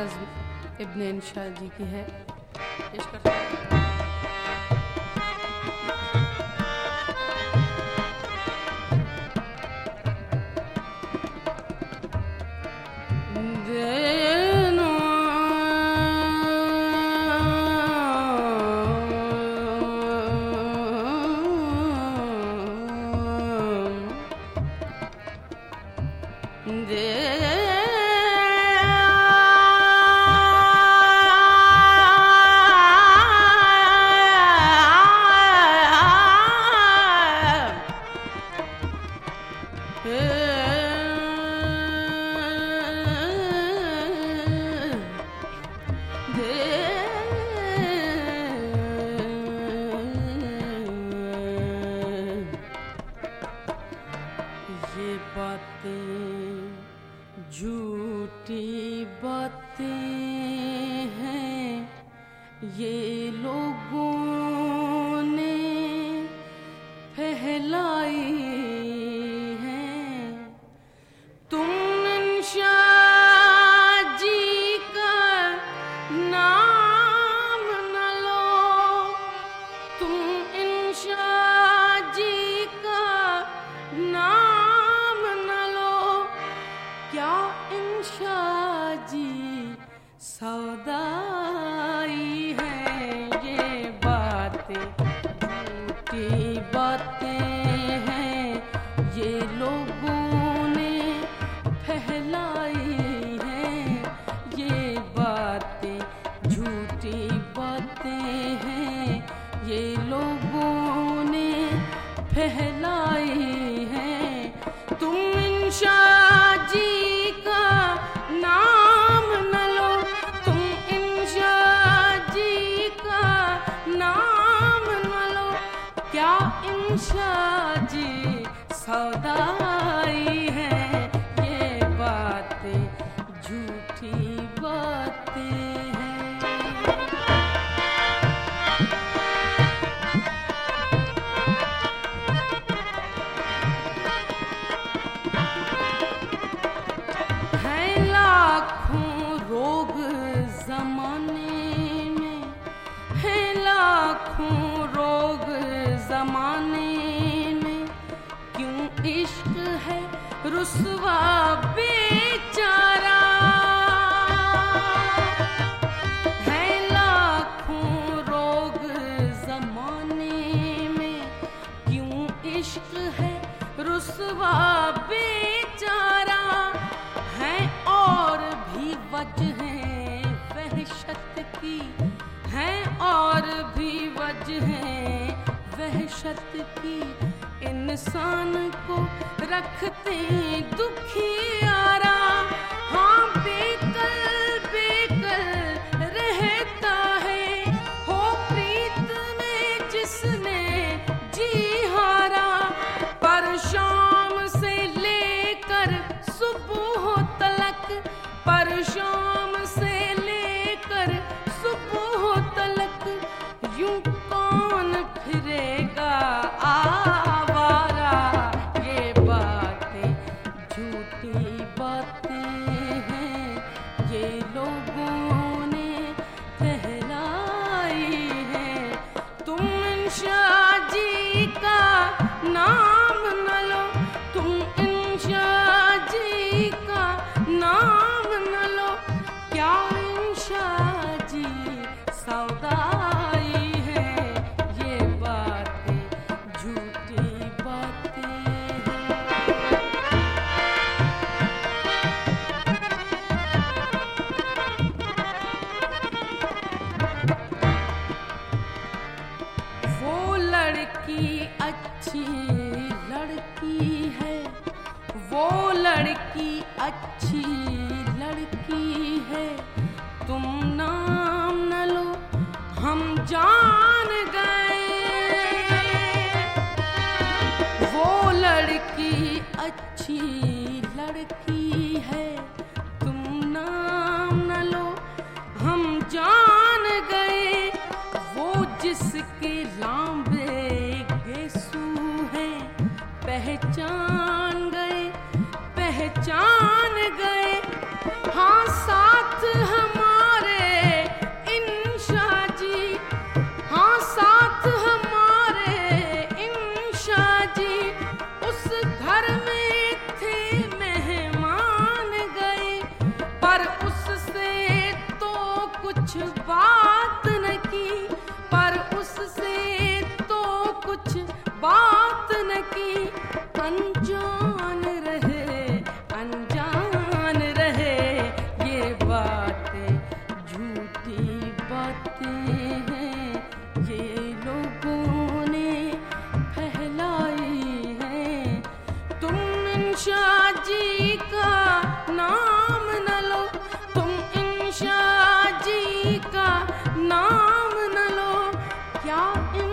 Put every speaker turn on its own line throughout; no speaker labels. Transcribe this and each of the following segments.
नज़्म इब्न इंशा जी की है, पेश करते हैं।
ये बातें झूठी बातें हैं, ये लोगों ने फैलाई हैं। तुम इंशा जी का नाम न लो, तुम इंशा जी का नाम न लो, क्या इंशा जी सौदाई है। ये बातें झूठी बातें हैं, ये लोगों ने फैलाई हैं। ये बातें झूठी बातें हैं, ये लोगों ने फैलाई हैं। तुम इंशा जी का नाम न लो, तुम इंशा जी का नाम न लो, क्या इंशा जी सौदाई है। ये बातें झूठी बातें हैं। ज़माने में है लाखों रोग, ज़माने में क्यों इश्क है रुसवा बेचारा। है लाखों रोग ज़माने में, क्यों इश्क है रुसवा बेचारा। है और भी वजहें वहशत की, हैं और भी वजहें वहशत की, इंसान को रखते दुखियारा। हाँ बेकल बेकल रहता है, हो प्रीत में जिसने जी हारा। पर शाम से लेकर सुबह तलक, पर शाम से लेकर सुबह तलक, यूं कौन फिरेगा आवारा। ये बातें झूठी बातें हैं, ये लोगों ने फैलाई हैं। तुम इंशा जी का नाम न लो, तुम इंशा जी का नाम न लो, क्या इंशा जी सौदाई है। ये बातें झूठी बातें हैं। वो लड़की अच्छी लड़की है, वो लड़की अच्छी लड़की है। तुम नाम न लो, हम जान गए। वो लड़की अच्छी लड़की है, तुम नाम न लो, हम जान गए। वो जिसके लांबे गेसू हैं, पहचान गए पहचान गए। हाँ साथ हम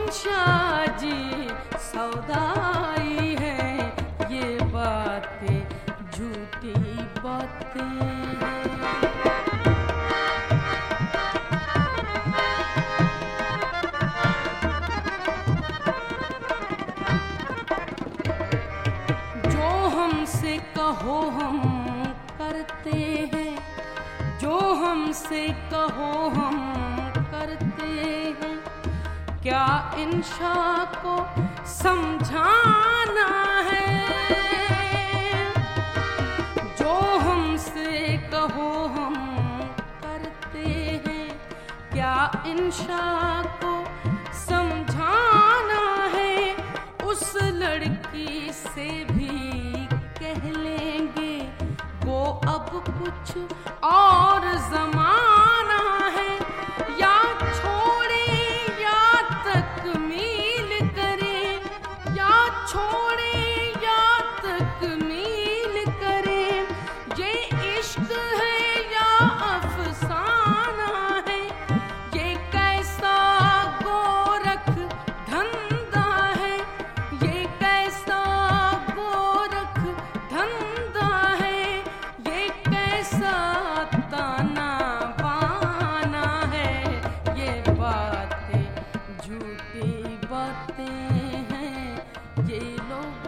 इंशाह जी सौदाई है, ये बातें झूठी बातें हैं। हमसे कहो हम करते हैं, जो हमसे कहो हम करते हैं, क्या इंशाह को समझाना है। जो हमसे कहो हम करते हैं, क्या इंशाह को समझाना है। उस लड़की से भी कह लेंगे वो अब कुछ और जमाना है, या छोड़े या तकमील करे, या छोड़े या तकमील करे। ये इश्क है या अफसाना है, ये कैसा गोरख धंधा है, ये कैसा गोरख धंधा है, ये कैसा ताना बाना है। ये बातें झूठी बातें हैं, ये लोग